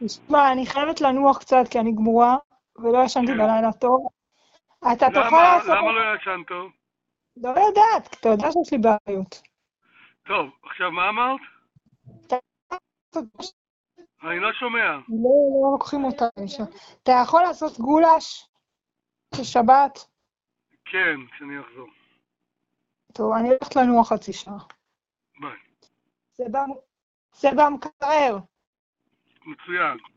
תשמע, אני חייבת לנוח קצת כי אני גמורה, ולא ישנתי כן. בלילה טוב. אתה תוכל למה? לעשות... למה לא ישן טוב? לא יודעת, כי אתה יודע שיש לי בעיות. טוב, עכשיו מה אמרת? אתה יכול לעשות- אני לא שומע. לא לוקחים אותה לשם. אתה יכול לעשות גולש בשבת? כן, כשאני אחזור. טוב, אני הולכת לנוח חצי שעה. ביי. זה במקרר. מצוין.